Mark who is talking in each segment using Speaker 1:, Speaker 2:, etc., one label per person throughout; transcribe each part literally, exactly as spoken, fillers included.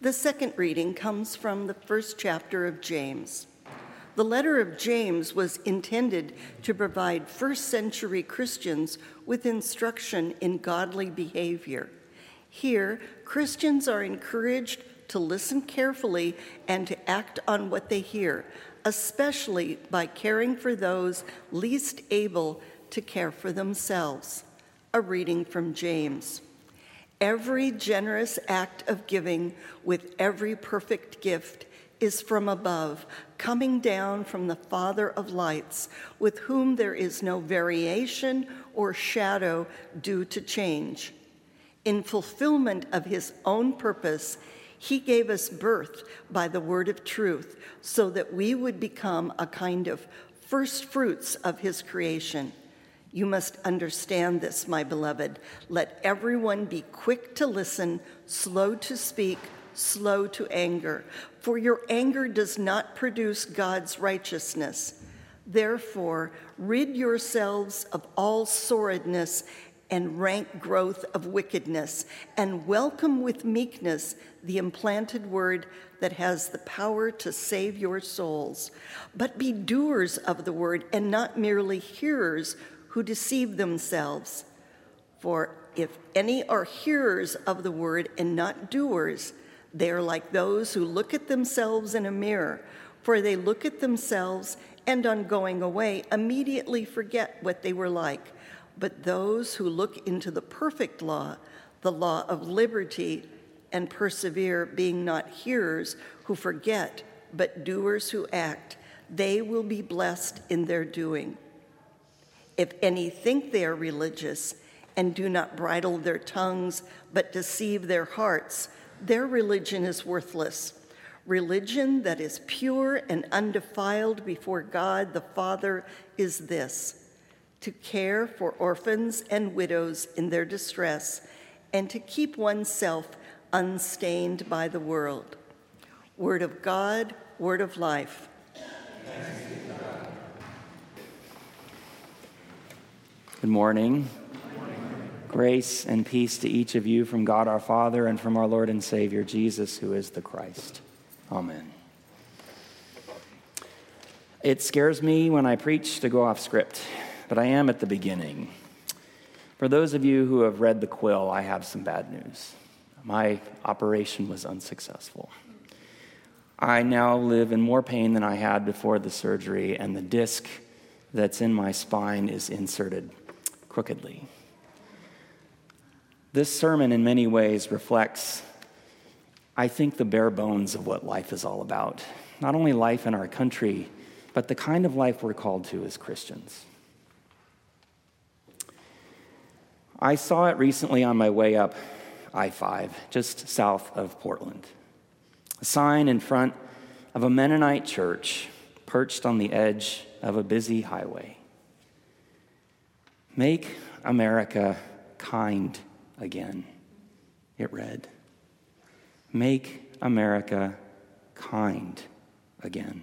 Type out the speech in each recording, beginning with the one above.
Speaker 1: The second reading comes from the first chapter of James. The letter of James was intended to provide first century Christians with instruction in godly behavior. Here, Christians are encouraged to listen carefully and to act on what they hear, especially by caring for those least able to care for themselves. A reading from James. Every generous act of giving with every perfect gift is from above, coming down from the Father of lights, with whom there is no variation or shadow due to change. In fulfillment of his own purpose, he gave us birth by the word of truth, so that we would become a kind of first fruits of his creation. You must understand this, my beloved. Let everyone be quick to listen, slow to speak, slow to anger, for your anger does not produce God's righteousness. Therefore, rid yourselves of all sordidness and rank growth of wickedness, and welcome with meekness the implanted word that has the power to save your souls. But be doers of the word and not merely hearers who deceive themselves. For if any are hearers of the word and not doers, they are like those who look at themselves in a mirror, for they look at themselves and on going away immediately forget what they were like. But those who look into the perfect law, the law of liberty, and persevere, being not hearers who forget, but doers who act, they will be blessed in their doing. If any think they are religious and do not bridle their tongues, but deceive their hearts, their religion is worthless. Religion that is pure and undefiled before God the Father is this: to care for orphans and widows in their distress, and to keep oneself unstained by the world. Word of God, word of life.
Speaker 2: Good morning. Grace and peace to each of you from God our Father and from our Lord and Savior, Jesus, who is the Christ. Amen. It scares me when I preach to go off script, but I am at the beginning. For those of you who have read The Quill, I have some bad news. My operation was unsuccessful. I now live in more pain than I had before the surgery, and the disc that's in my spine is inserted crookedly. This sermon in many ways reflects, I think, the bare bones of what life is all about. Not only life in our country, but the kind of life we're called to as Christians. I saw it recently on my way up I five, just south of Portland. A sign in front of a Mennonite church perched on the edge of a busy highway. Make America kind again, it read. Make America kind again.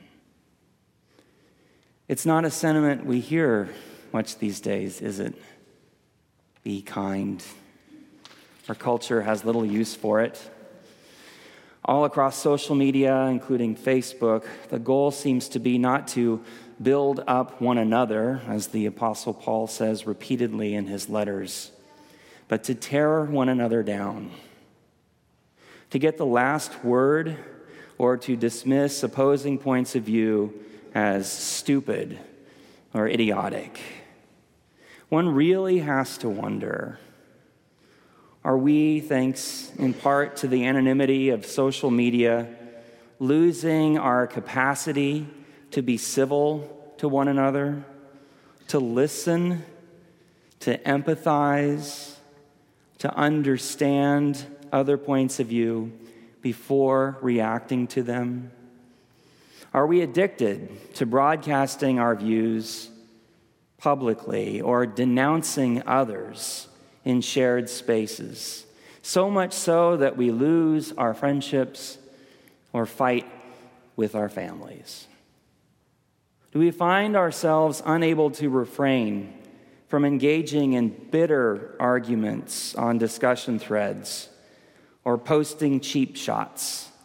Speaker 2: It's not a sentiment we hear much these days, is it? Be kind. Our culture has little use for it. All across social media, including Facebook, the goal seems to be not to build up one another, as the Apostle Paul says repeatedly in his letters, but to tear one another down, to get the last word or to dismiss opposing points of view as stupid or idiotic. One really has to wonder, are we, thanks in part to the anonymity of social media, losing our capacity to be civil to one another, to listen, to empathize, to understand other points of view before reacting to them? Are we addicted to broadcasting our views publicly or denouncing others in shared spaces, so much so that we lose our friendships or fight with our families? Do we find ourselves unable to refrain from engaging in bitter arguments on discussion threads or posting cheap shots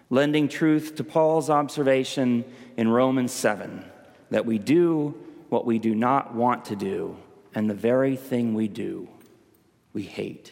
Speaker 2: lending truth to Paul's observation in Romans seven, that we do what we do not want to do, and the very thing we do, we hate.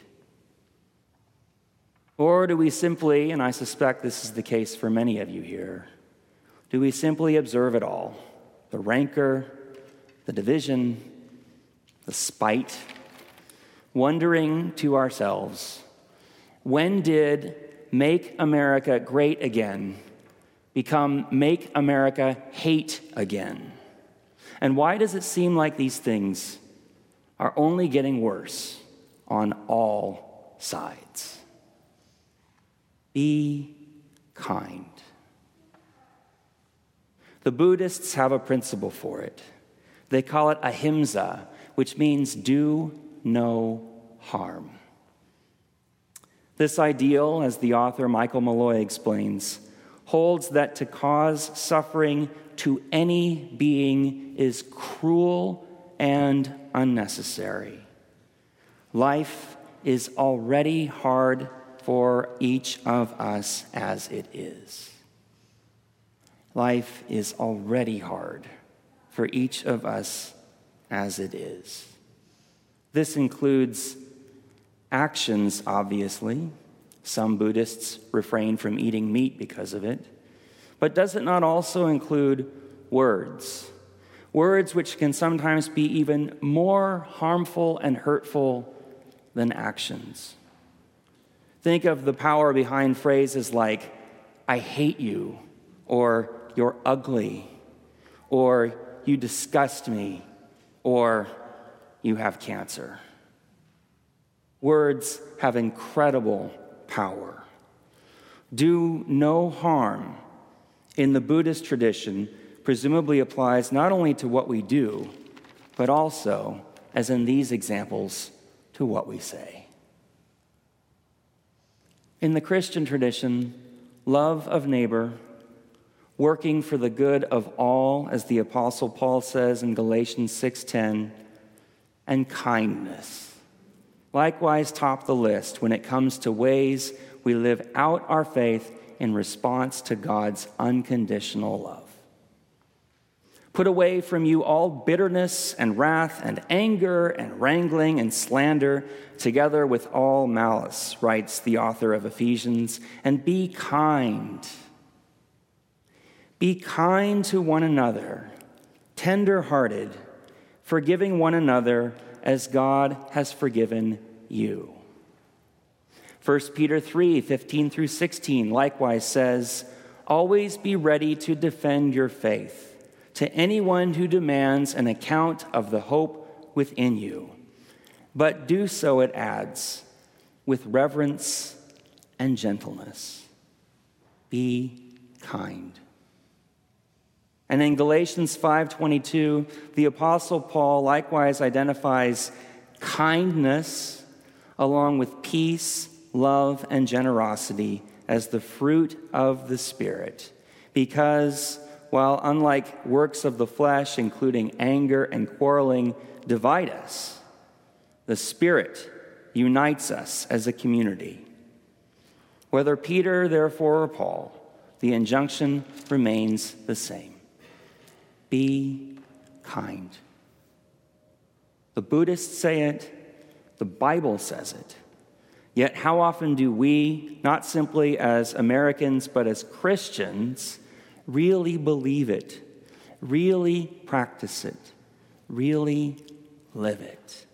Speaker 2: Or do we simply, and I suspect this is the case for many of you here, do we simply observe it all? The rancor, the division, the spite, wondering to ourselves, when did Make America Great Again become Make America Hate Again? And why does it seem like these things are only getting worse on all sides? Be kind. The Buddhists have a principle for it. They call it ahimsa, which means do no harm. This ideal, as the author Michael Malloy explains, holds that to cause suffering to any being is cruel and unnecessary. Life is already hard for each of us as it is. Life is already hard for each of us as it is. This includes actions, obviously. Some Buddhists refrain from eating meat because of it. But does it not also include words? Words which can sometimes be even more harmful and hurtful than actions. Think of the power behind phrases like, I hate you, or you're ugly, or you disgust me, or you have cancer. Words have incredible power. Do no harm in the Buddhist tradition presumably applies not only to what we do, but also, as in these examples, to what we say. In the Christian tradition, love of neighbor, working for the good of all, as the Apostle Paul says in Galatians six ten, and kindness likewise top the list when it comes to ways we live out our faith in response to God's unconditional love. Put away from you all bitterness and wrath and anger and wrangling and slander, together with all malice, writes the author of Ephesians, and be kind. Be kind to one another, tender-hearted, forgiving one another as God has forgiven you. First Peter three fifteen through sixteen likewise says, always be ready to defend your faith to anyone who demands an account of the hope within you. But do so, it adds, with reverence and gentleness. Be kind. And in Galatians five twenty-two, the Apostle Paul likewise identifies kindness along with peace, love, and generosity as the fruit of the Spirit. Because while unlike works of the flesh, including anger and quarreling, divide us, the Spirit unites us as a community. Whether Peter, therefore, or Paul, the injunction remains the same. Be kind. The Buddhists say it, the Bible says it. Yet how often do we, not simply as Americans, but as Christians, really believe it, really practice it, really live it?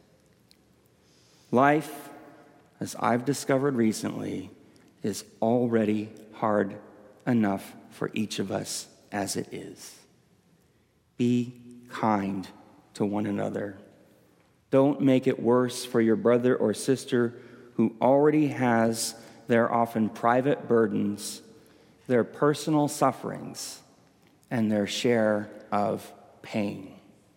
Speaker 2: Life, as I've discovered recently, is already hard enough for each of us as it is. Be kind to one another. Don't make it worse for your brother or sister who already has their often private burdens, their personal sufferings, and their share of pain.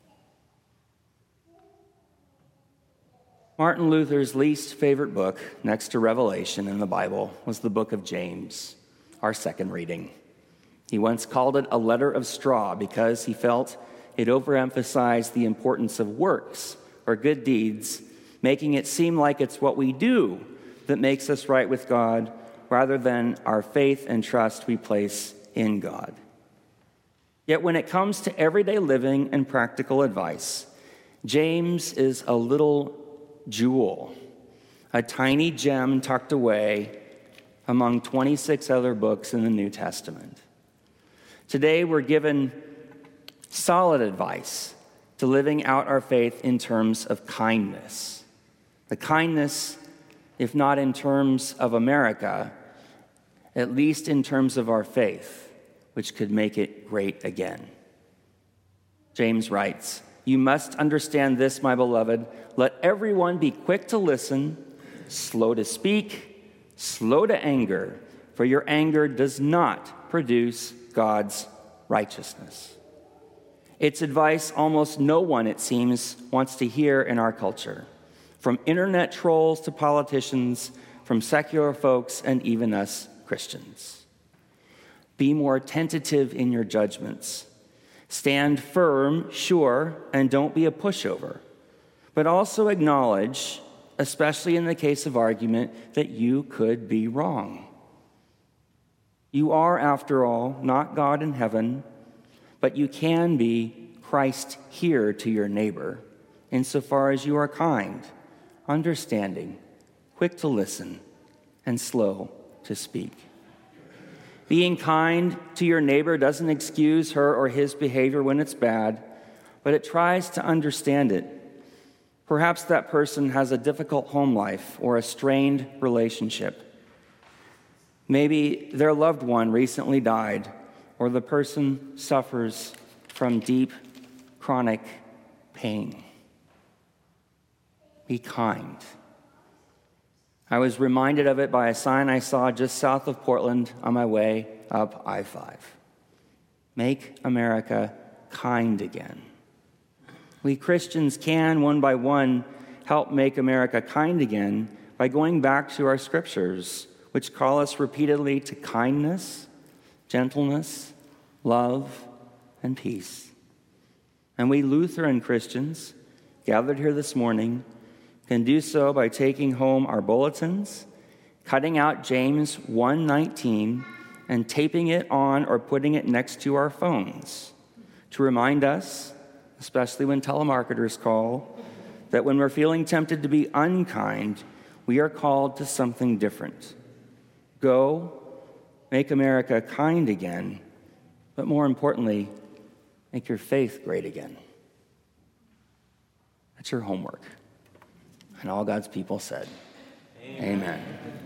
Speaker 2: Martin Luther's least favorite book, next to Revelation in the Bible, was the book of James, our second reading. He once called it a letter of straw because he felt it overemphasized the importance of works or good deeds, making it seem like it's what we do that makes us right with God, rather than our faith and trust we place in God. Yet when it comes to everyday living and practical advice, James is a little jewel, a tiny gem tucked away among twenty-six other books in the New Testament. Today we're given solid advice to living out our faith in terms of kindness. The kindness, if not in terms of America, at least in terms of our faith, which could make it great again. James writes, "You must understand this, my beloved. Let everyone be quick to listen, slow to speak, slow to anger, for your anger does not produce God's righteousness." It's advice almost no one, it seems, wants to hear in our culture, from internet trolls to politicians, from secular folks and even us Christians. Be more tentative in your judgments. Stand firm, sure, and don't be a pushover. But also acknowledge, especially in the case of argument, that you could be wrong. You are, after all, not God in heaven, but you can be Christ here to your neighbor, insofar as you are kind, understanding, quick to listen, and slow to speak. Being kind to your neighbor doesn't excuse her or his behavior when it's bad, but it tries to understand it. Perhaps that person has a difficult home life or a strained relationship. Maybe their loved one recently died, or the person suffers from deep, chronic pain. Be kind. I was reminded of it by a sign I saw just south of Portland on my way up I five. Make America kind again. We Christians can, one by one, help make America kind again by going back to our scriptures, which call us repeatedly to kindness, gentleness, love, and peace. And we Lutheran Christians, gathered here this morning, can do so by taking home our bulletins, cutting out James one nineteen, and taping it on or putting it next to our phones to remind us, especially when telemarketers call, that when we're feeling tempted to be unkind, we are called to something different. Go, make America kind again, but more importantly, make your faith great again. That's your homework. And all God's people said, Amen. Amen.